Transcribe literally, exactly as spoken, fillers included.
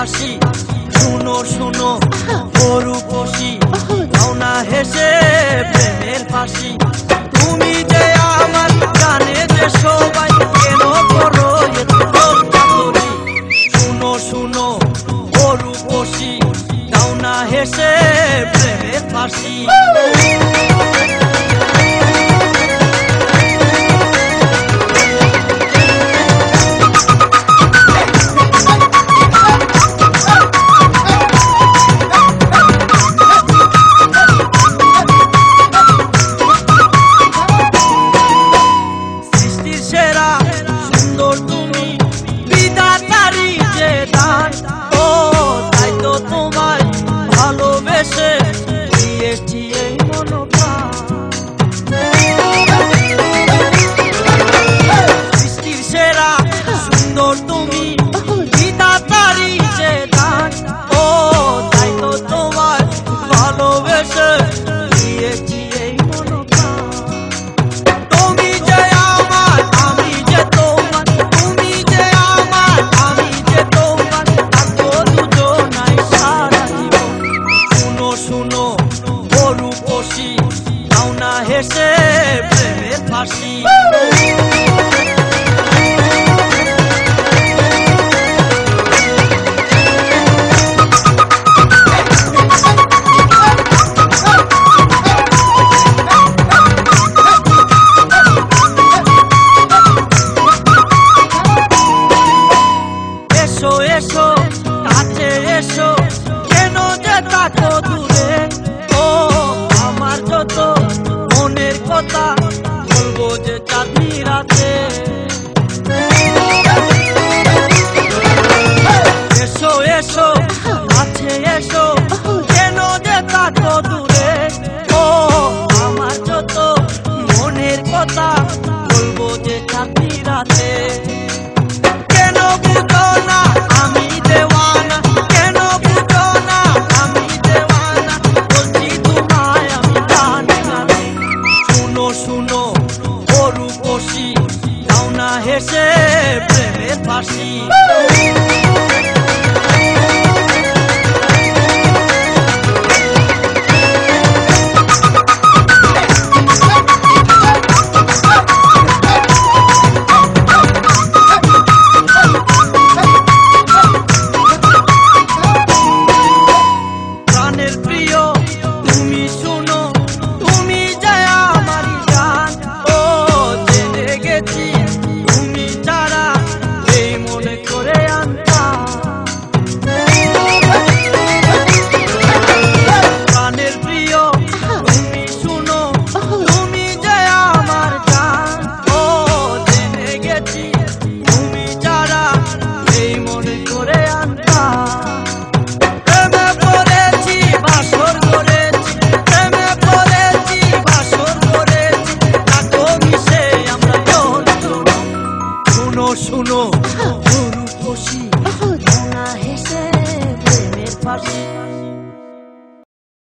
ফাঁসি। শুনো শুনো ও রূপসী, দাও না হেসে প্রেমের ফাঁসি। তুমি যে আমার জানে যে সবাই, কেন করো এত চাতুরি? শুনো শুনো ও রূপসী, দাও না হেসে প্রেমের ফাঁসি। শুনো ও রূপসী, দাও না হেসে প্রেমের ফাঁসি। এসো এসো কাছে এসো, কেন যে তাকো দূরে? ও আমার যত মনের কথা বলবো যে চাঁদনি রাতে। এসো এসো কাছে এসো, কেন যে তাকো দূরে? ও আমার যত মনের কথা বলবো যে চাঁদনি রাতে। কেন বুঝো না আমি দেওয়ানা, কেন বুঝো না আমি দেওয়ানা, বলছি তোমায় আমি গানে গানে। শুনো শুনো ও রূপসী, দাও না হেসে প্রেমের ফাঁসি।